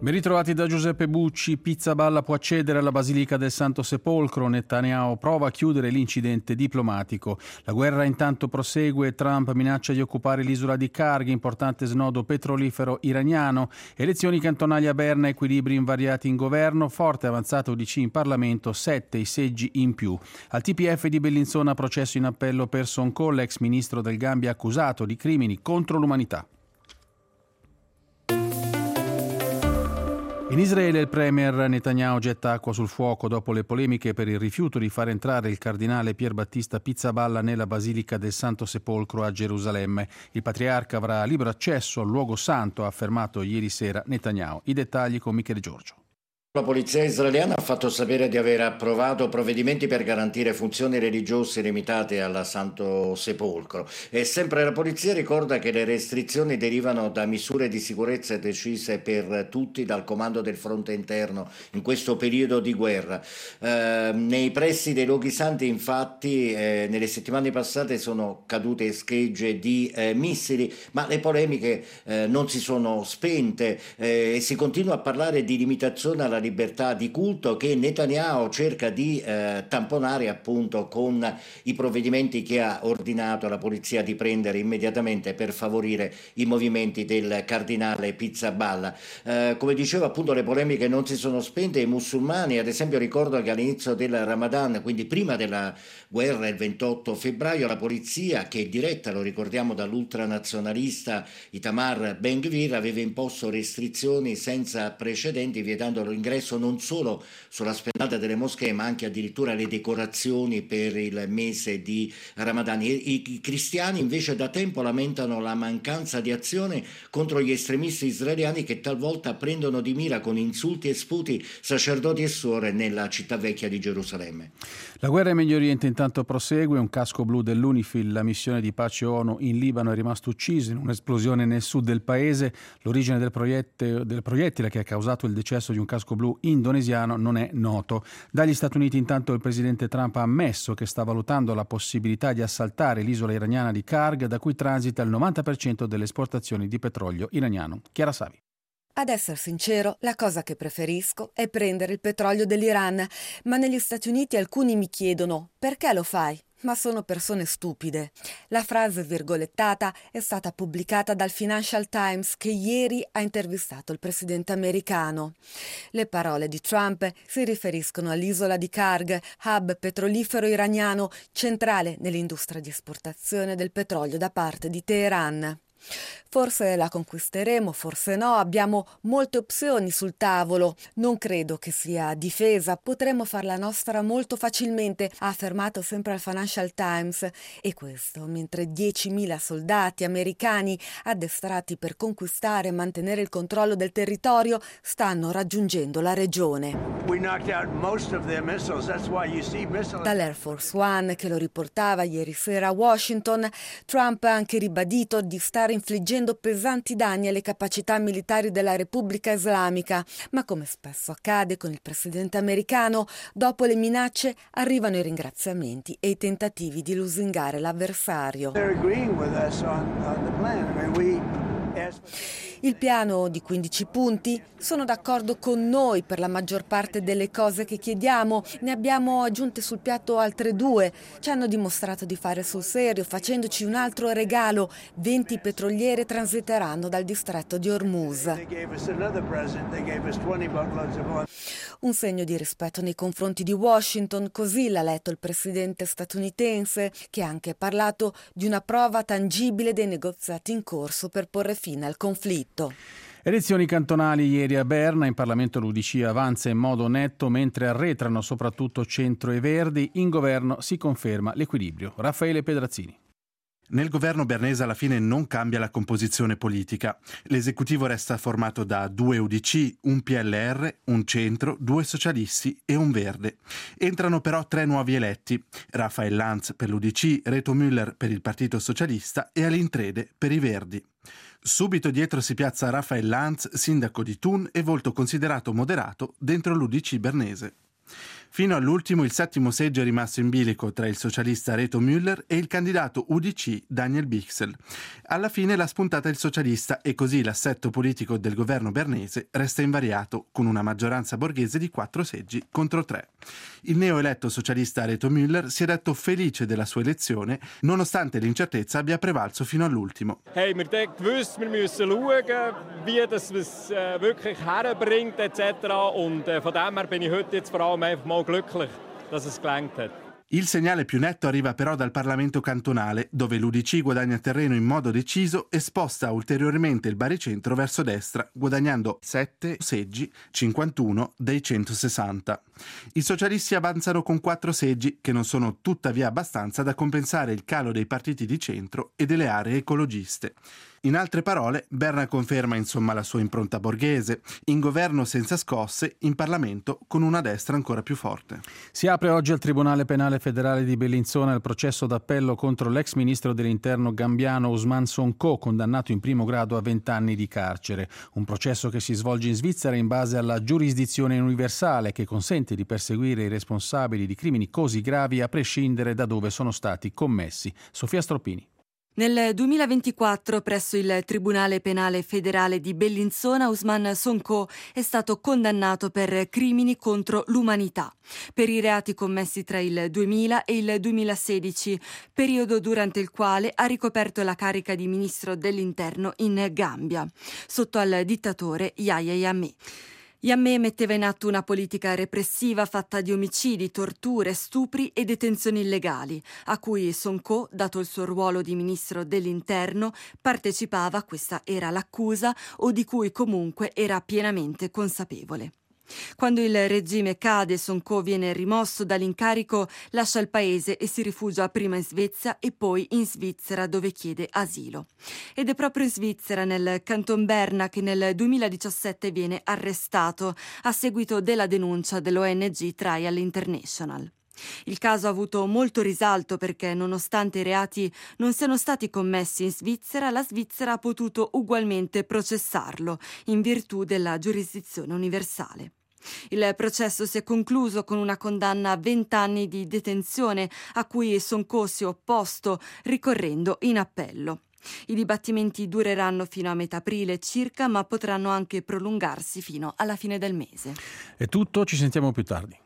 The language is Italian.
Ben ritrovati da Giuseppe Bucci. Pizzaballa può accedere alla Basilica del Santo Sepolcro. Netanyahu prova a chiudere l'incidente diplomatico. La guerra intanto prosegue. Trump minaccia di occupare l'isola di Karg, importante snodo petrolifero iraniano. Elezioni cantonali a Berna, equilibri invariati in governo. Forte avanzata UDC in Parlamento, 7 i seggi in più. Al TPF di Bellinzona processo in appello per Sonko, l'ex ministro del Gambia accusato di crimini contro l'umanità. In Israele il premier Netanyahu getta acqua sul fuoco dopo le polemiche per il rifiuto di far entrare il cardinale Pier Battista Pizzaballa nella Basilica del Santo Sepolcro a Gerusalemme. Il patriarca avrà libero accesso al luogo santo, ha affermato ieri sera Netanyahu. I dettagli con Michele Giorgio. La polizia israeliana ha fatto sapere di aver approvato provvedimenti per garantire funzioni religiose limitate al Santo Sepolcro e sempre la polizia ricorda che le restrizioni derivano da misure di sicurezza decise per tutti dal comando del fronte interno in questo periodo di guerra. Nei pressi dei luoghi santi infatti nelle settimane passate sono cadute schegge di missili, ma le polemiche non si sono spente e si continua a parlare di limitazione alla libertà di culto che Netanyahu cerca di tamponare appunto con i provvedimenti che ha ordinato alla polizia di prendere immediatamente per favorire i movimenti del cardinale Pizzaballa. Come dicevo appunto le polemiche non si sono spente. I musulmani ad esempio ricordo che all'inizio del Ramadan, quindi prima della guerra il 28 febbraio, la polizia, che è diretta, lo ricordiamo, dall'ultranazionalista Itamar Ben-Gvir, aveva imposto restrizioni senza precedenti vietando l'ingresso non solo sulla spianata delle moschee ma anche addirittura le decorazioni per il mese di Ramadan. I cristiani invece da tempo lamentano la mancanza di azione contro gli estremisti israeliani che talvolta prendono di mira con insulti e sputi sacerdoti e suore nella città vecchia di Gerusalemme. La guerra in Medio Oriente intanto prosegue. Un casco blu dell'UNIFIL, la missione di pace ONU in Libano, è rimasto ucciso in un'esplosione nel sud del paese. L'origine del proiettile che ha causato il decesso di un casco blu indonesiano non è noto. Dagli Stati Uniti intanto il presidente Trump ha ammesso che sta valutando la possibilità di assaltare l'isola iraniana di Karg, da cui transita il 90% delle esportazioni di petrolio iraniano. Chiara Savi. Ad essere sincero, la cosa che preferisco è prendere il petrolio dell'Iran, ma negli Stati Uniti alcuni mi chiedono «perché lo fai?» Ma sono persone stupide. La frase virgolettata è stata pubblicata dal Financial Times, che ieri ha intervistato il presidente americano. Le parole di Trump si riferiscono all'isola di Karg, hub petrolifero iraniano centrale nell'industria di esportazione del petrolio da parte di Teheran. Forse la conquisteremo, forse no, abbiamo molte opzioni sul tavolo. Non credo che sia difesa, potremmo farla nostra molto facilmente, ha affermato sempre al Financial Times. E questo mentre 10.000 soldati americani addestrati per conquistare e mantenere il controllo del territorio stanno raggiungendo la regione. Dall'Air Force One, che lo riportava ieri sera a Washington, Trump ha anche ribadito di stare infliggendo pesanti danni alle capacità militari della Repubblica Islamica, ma come spesso accade con il presidente americano, dopo le minacce arrivano i ringraziamenti e i tentativi di lusingare l'avversario. Il piano di 15 punti? Sono d'accordo con noi per la maggior parte delle cose che chiediamo, ne abbiamo aggiunte sul piatto altre 2. Ci hanno dimostrato di fare sul serio, facendoci un altro regalo: 20 petroliere transiteranno dal distretto di Hormuz. Un segno di rispetto nei confronti di Washington, così l'ha letto il presidente statunitense, che ha anche parlato di una prova tangibile dei negoziati in corso per porre fine al conflitto. Elezioni cantonali ieri a Berna. In Parlamento l'UDC avanza in modo netto mentre arretrano soprattutto Centro e Verdi. In governo si conferma l'equilibrio. Raffaele Pedrazzini. Nel governo bernese alla fine non cambia la composizione politica. L'esecutivo resta formato da 2 UDC, un PLR, un centro, 2 socialisti e un verde. Entrano però 3 nuovi eletti: Raphael Lanz per l'UDC, Reto Müller per il Partito Socialista e Alin Trede per i Verdi. Subito dietro si piazza Raphael Lanz, sindaco di Thun e volto considerato moderato dentro l'UDC bernese. Fino all'ultimo il settimo seggio è rimasto in bilico tra il socialista Reto Müller e il candidato UDC Daniel Bichsel. Alla fine l'ha spuntata il socialista e così l'assetto politico del governo bernese resta invariato, con una maggioranza borghese di 4 seggi contro 3. Il neoeletto socialista Reto Müller si è detto felice della sua elezione, nonostante l'incertezza abbia prevalso fino all'ultimo. Hey, wir gewusst, wir müssen schauen, wie das es wirklich herbringt etc. Und von dem her bin ich heute jetzt vor allem einfach mal glücklich, dass es gelangt hat. Il segnale più netto arriva però dal Parlamento cantonale, dove l'UDC guadagna terreno in modo deciso e sposta ulteriormente il baricentro verso destra, guadagnando 7 seggi, 51 dei 160. I socialisti avanzano con 4 seggi, che non sono tuttavia abbastanza da compensare il calo dei partiti di centro e delle aree ecologiste. In altre parole, Berna conferma insomma la sua impronta borghese, in governo senza scosse, in Parlamento con una destra ancora più forte. Si apre oggi al Tribunale Penale Federale di Bellinzona il processo d'appello contro l'ex ministro dell'Interno gambiano Ousmane Sonko, condannato in primo grado a 20 anni di carcere. Un processo che si svolge in Svizzera in base alla giurisdizione universale che consente di perseguire i responsabili di crimini così gravi a prescindere da dove sono stati commessi. Sofia Stroppini. Nel 2024 presso il Tribunale Penale Federale di Bellinzona Ousmane Sonko è stato condannato per crimini contro l'umanità per i reati commessi tra il 2000 e il 2016, periodo durante il quale ha ricoperto la carica di ministro dell'Interno in Gambia, sotto al dittatore Yahya Jammeh. Jammeh metteva in atto una politica repressiva fatta di omicidi, torture, stupri e detenzioni illegali, a cui Sonko, dato il suo ruolo di ministro dell'Interno, partecipava, questa era l'accusa, o di cui comunque era pienamente consapevole. Quando il regime cade, Sonko viene rimosso dall'incarico, lascia il paese e si rifugia prima in Svezia e poi in Svizzera, dove chiede asilo. Ed è proprio in Svizzera, nel Canton Berna, che nel 2017 viene arrestato a seguito della denuncia dell'ONG Trial International. Il caso ha avuto molto risalto perché, nonostante i reati non siano stati commessi in Svizzera, la Svizzera ha potuto ugualmente processarlo in virtù della giurisdizione universale. Il processo si è concluso con una condanna a 20 anni di detenzione a cui Sonko si è opposto, ricorrendo in appello. I dibattimenti dureranno fino a metà aprile circa, ma potranno anche prolungarsi fino alla fine del mese. È tutto, ci sentiamo più tardi.